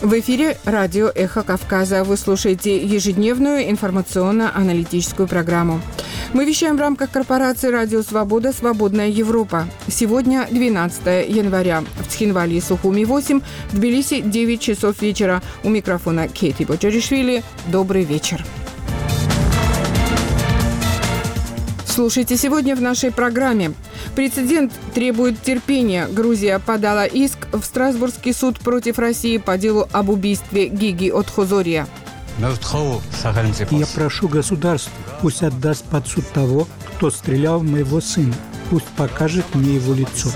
В эфире радио «Эхо Кавказа». Вы слушаете ежедневную информационно-аналитическую программу. Мы вещаем в рамках корпорации «Радио Свобода. Свободная Европа». Сегодня 12 января. В Цхинвале и Сухуми 8, в Тбилиси 9 часов вечера. У микрофона Кейти Боджаришвили. Добрый вечер. Слушайте сегодня в нашей программе. Прецедент требует терпения. Грузия подала иск в Страсбургский суд против России по делу об убийстве Гиги Отхозория. Я прошу государство, пусть отдаст под суд того, кто стрелял в моего сына. Пусть покажет мне его лицо.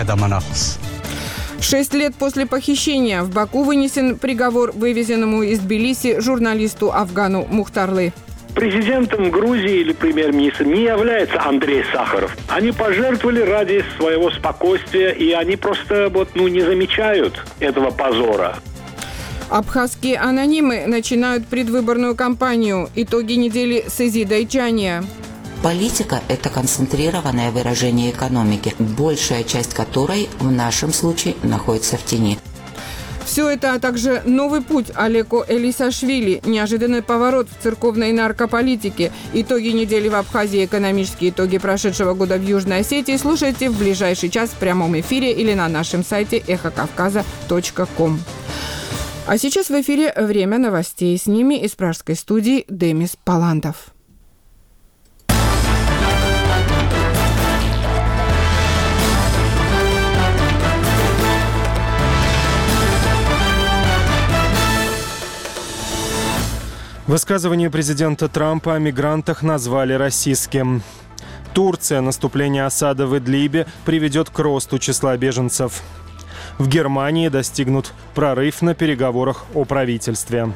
6 лет после похищения в Баку вынесен приговор вывезенному из Тбилиси журналисту Афгану Мухтарлы. Президентом Грузии или премьер-министром не является Андрей Сахаров. Они пожертвовали ради своего спокойствия, и они просто не замечают этого позора. Абхазские анонимы начинают предвыборную кампанию. Итоги недели созидайчания. Политика – это концентрированное выражение экономики, большая часть которой в нашем случае находится в тени. Все это, а также новый путь Алеко Элисашвили, неожиданный поворот в церковной наркополитике, итоги недели в Абхазии, экономические итоги прошедшего года в Южной Осетии слушайте в ближайший час в прямом эфире или на нашем сайте эхокавказа.ком. А сейчас в эфире время новостей. С ними из пражской студии Демис Паландов. Высказывание президента Трампа о мигрантах назвали расистским. Турция. Наступление Асада в Идлибе приведет к росту числа беженцев. В Германии достигнут прорыв на переговорах о правительстве.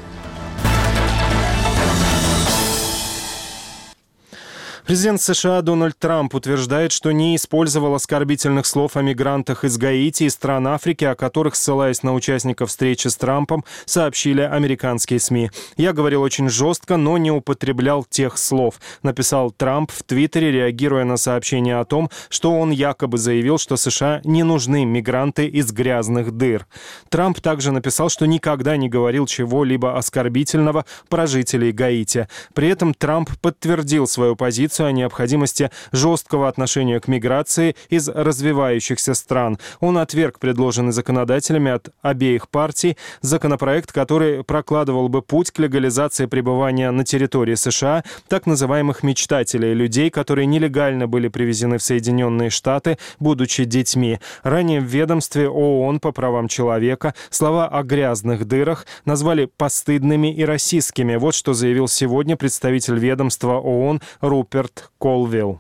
Президент США Дональд Трамп утверждает, что не использовал оскорбительных слов о мигрантах из Гаити и стран Африки, о которых, ссылаясь на участников встречи с Трампом, сообщили американские СМИ. «Я говорил очень жестко, но не употреблял тех слов», написал Трамп в Твиттере, реагируя на сообщение о том, что он якобы заявил, что США не нужны мигранты из грязных дыр. Трамп также написал, что никогда не говорил чего-либо оскорбительного про жителей Гаити. При этом Трамп подтвердил свою позицию о необходимости жесткого отношения к миграции из развивающихся стран. Он отверг предложенный законодателями от обеих партий законопроект, который прокладывал бы путь к легализации пребывания на территории США так называемых мечтателей, людей, которые нелегально были привезены в Соединенные Штаты, будучи детьми. Ранее в ведомстве ООН по правам человека слова о грязных дырах назвали постыдными и расистскими. Вот что заявил сегодня представитель ведомства ООН Руперт Колвилл.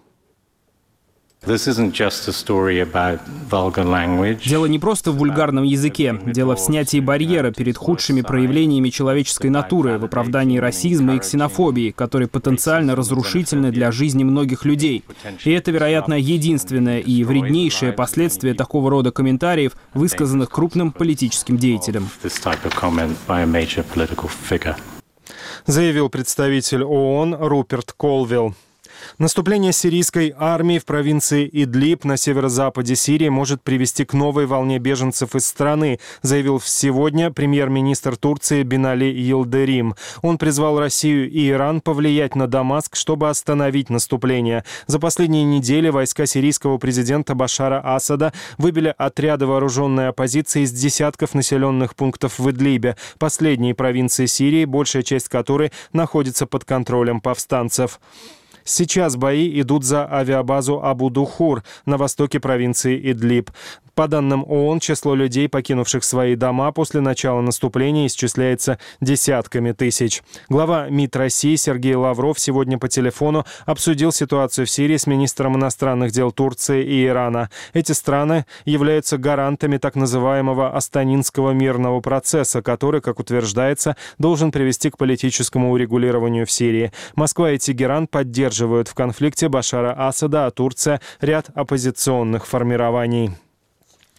Дело не просто в вульгарном языке. Дело в снятии барьера перед худшими проявлениями человеческой натуры, в оправдании расизма и ксенофобии, которые потенциально разрушительны для жизни многих людей. И это, вероятно, единственное и вреднейшее последствие такого рода комментариев, высказанных крупным политическим деятелем. Заявил представитель ООН Руперт Колвилл. Наступление сирийской армии в провинции Идлиб на северо-западе Сирии может привести к новой волне беженцев из страны, заявил сегодня премьер-министр Турции Бинали Йылдырим. Он призвал Россию и Иран повлиять на Дамаск, чтобы остановить наступление. За последние недели войска сирийского президента Башара Асада выбили отряды вооруженной оппозиции из десятков населенных пунктов в Идлибе, последней провинции Сирии, большая часть которой находится под контролем повстанцев. Сейчас бои идут за авиабазу Абу-Духур на востоке провинции Идлиб. По данным ООН, число людей, покинувших свои дома после начала наступления, исчисляется десятками тысяч. Глава МИД России Сергей Лавров сегодня по телефону обсудил ситуацию в Сирии с министром иностранных дел Турции и Ирана. Эти страны являются гарантами так называемого Астанинского мирного процесса, который, как утверждается, должен привести к политическому урегулированию в Сирии. Москва и Тегеран поддерживают в конфликте Башара Асада, а Турция – ряд оппозиционных формирований.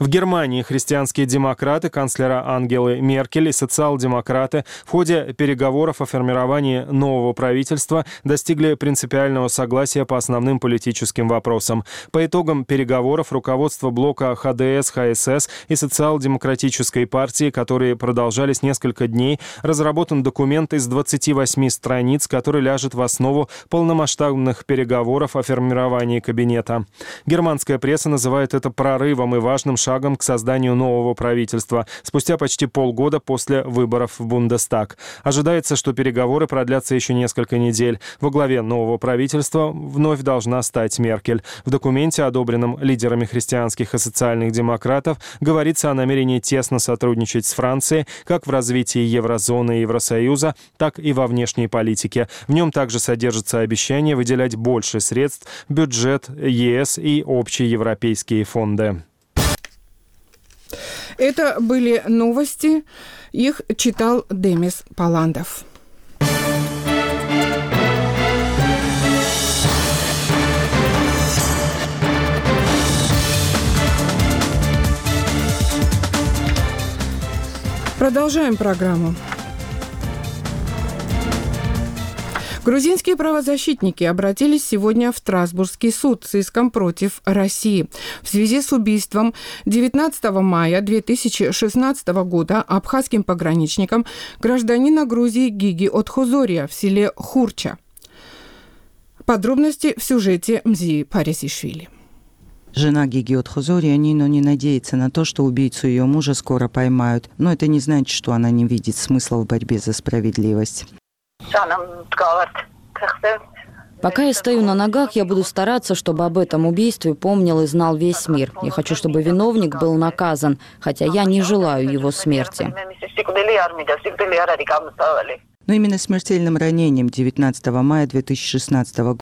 В Германии христианские демократы, канцлера Ангелы Меркель и социал-демократы в ходе переговоров о формировании нового правительства достигли принципиального согласия по основным политическим вопросам. По итогам переговоров руководство блока ХДС, ХСС и социал-демократической партии, которые продолжались несколько дней, разработан документ из 28 страниц, который ляжет в основу полномасштабных переговоров о формировании кабинета. Германская пресса называет это прорывом и важным шагом к созданию нового правительства спустя почти полгода после выборов в Бундестаг. Ожидается, что переговоры продлятся еще несколько недель. Во главе нового правительства вновь должна стать Меркель. В документе, одобренном лидерами христианских и социальных демократов, говорится о намерении тесно сотрудничать с Францией как в развитии еврозоны и Евросоюза, так и во внешней политике. В нем также содержится обещание выделять больше средств в бюджет ЕС и общие европейские фонды. Это были новости. Их читал Демис Паландов. Продолжаем программу. Грузинские правозащитники обратились сегодня в Страсбургский суд с иском против России в связи с убийством 19 мая 2016 года абхазским пограничником гражданина Грузии Гиги Отхозория в селе Хурча. Подробности в сюжете Мзии Парисишвили. Жена Гиги Отхозория Нино не надеется на то, что убийцу ее мужа скоро поймают, но это не значит, что она не видит смысла в борьбе за справедливость. Пока я стою на ногах, я буду стараться, чтобы об этом убийстве помнил и знал весь мир. Я хочу, чтобы виновник был наказан, хотя я не желаю его смерти. Но именно смертельным ранением 19 мая 2016